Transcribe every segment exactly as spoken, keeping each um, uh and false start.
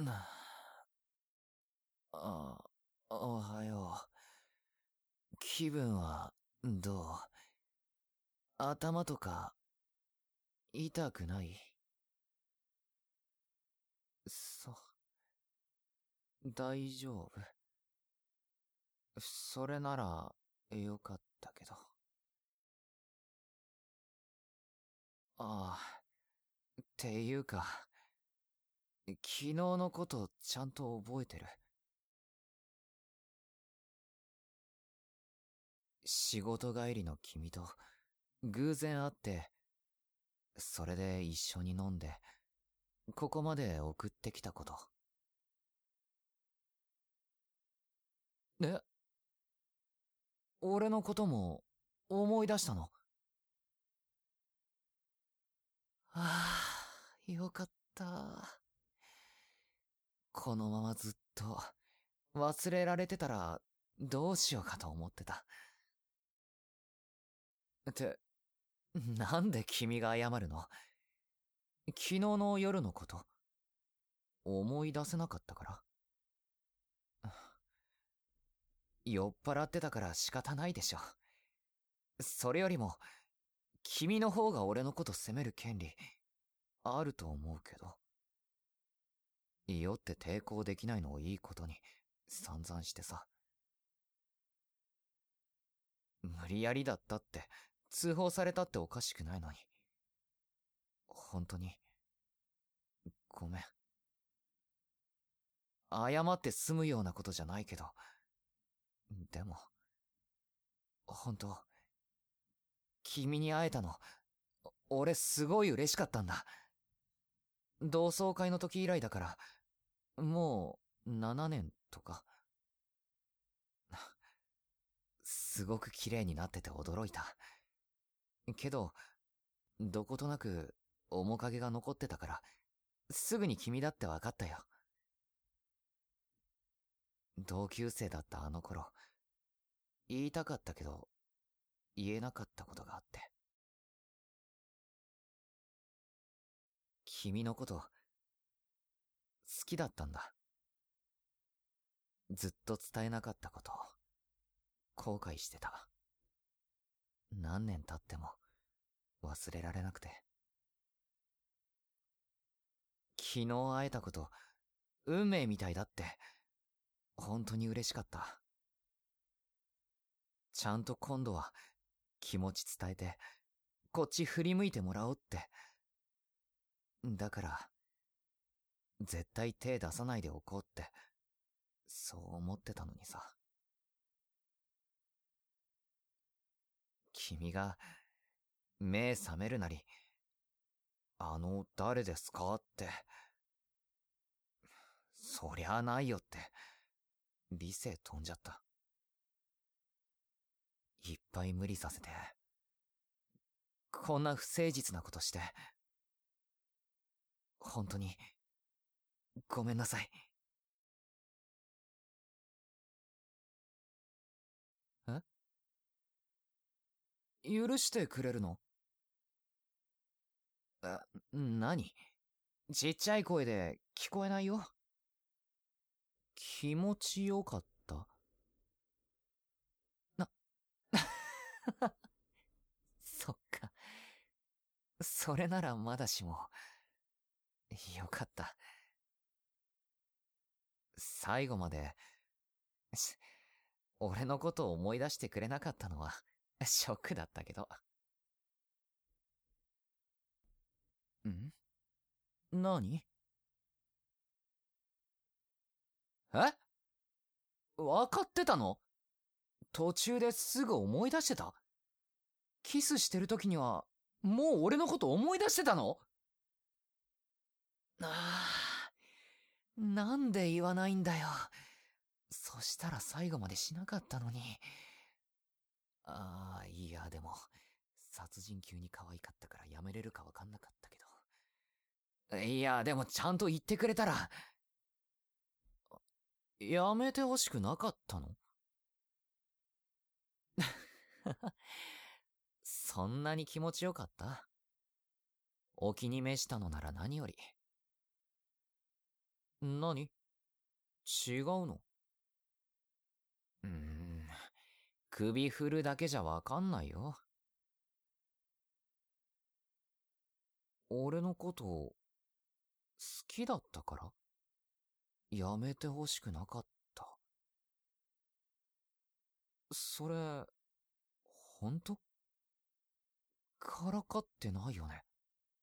なあ、おはよう。気分は、どう？頭とか、痛くない？そ、大丈夫。それなら、よかったけど。ああ、っていうか、昨日のことちゃんと覚えてる？仕事帰りの君と、偶然会って、それで一緒に飲んで、ここまで送ってきたこと。え？俺のことも、思い出したの？ああ、よかった。このままずっと、忘れられてたら、どうしようかと思ってた。って、なんで君が謝るの？昨日の夜のこと、思い出せなかったから？酔っ払ってたから仕方ないでしょ。それよりも、君の方が俺のこと責める権利、あると思うけど。酔って抵抗できないのをいいことに、散々してさ。無理やりだったって、通報されたっておかしくないのに。本当に、ごめん。謝って済むようなことじゃないけど。でも、本当、君に会えたの、俺すごい嬉しかったんだ。同窓会の時以来だから、もう、ななねんとか。すごく綺麗になってて驚いた。けど、どことなく面影が残ってたから、すぐに君だって分かったよ。同級生だったあの頃、言いたかったけど、言えなかったことがあって。君のこと、好きだったんだ。ずっと伝えなかったこと、後悔してた。何年経っても、忘れられなくて。昨日会えたこと、運命みたいだって、本当に嬉しかった。ちゃんと今度は、気持ち伝えて、こっち振り向いてもらおうって。だから、絶対手出さないでおこうって、そう思ってたのにさ。君が、目覚めるなり、あの、誰ですかって。そりゃあないよって、理性飛んじゃった。いっぱい無理させて、こんな不誠実なことして、本当に、ごめんなさい。え？許してくれるの？え、何？ちっちゃい声で聞こえないよ。気持ちよかった？な、そっか。それならまだしも、よかった。最後まで、し俺のことを思い出してくれなかったのは、ショックだったけど。ん？何？え？わかってたの？途中ですぐ思い出してた？キスしてる時には、もう俺のこと思い出してたの？ああ、なんで言わないんだよ。そしたら最後までしなかったのに。ああ、いや、でも、殺人級に可愛かったからやめれるかわかんなかったけど。いや、でもちゃんと言ってくれたら。やめてほしくなかったの？そんなに気持ちよかった？お気に召したのなら何より。 何？違うの？うーん、首振るだけじゃわかんないよ。俺のこと好きだったから？やめてほしくなかった。それ、ほんと？からかってないよね。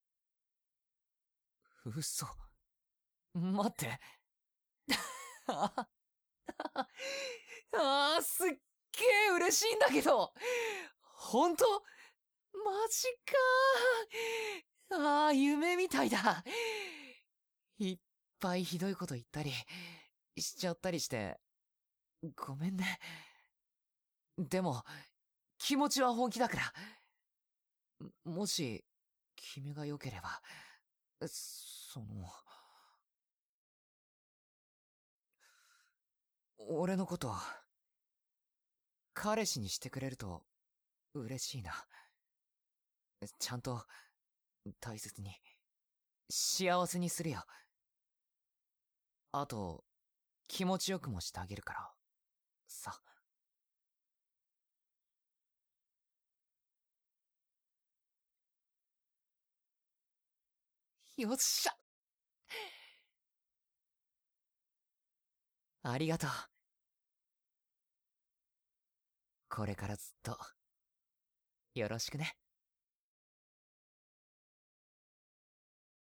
嘘。待って。ああ、すっげえ嬉しいんだけど、ほんと？マジかー。ああ、夢みたいだ。いっぱいひどいこと言ったり、しちゃったりして、ごめんね。でも、気持ちは本気だから。もし、君が良ければ、その、俺のこと、彼氏にしてくれると、嬉しいな。ちゃんと、大切に、幸せにするよ。あと、気持ちよくもしてあげるから、さ。よっしゃ。ありがとう。これからずっと、よろしくね。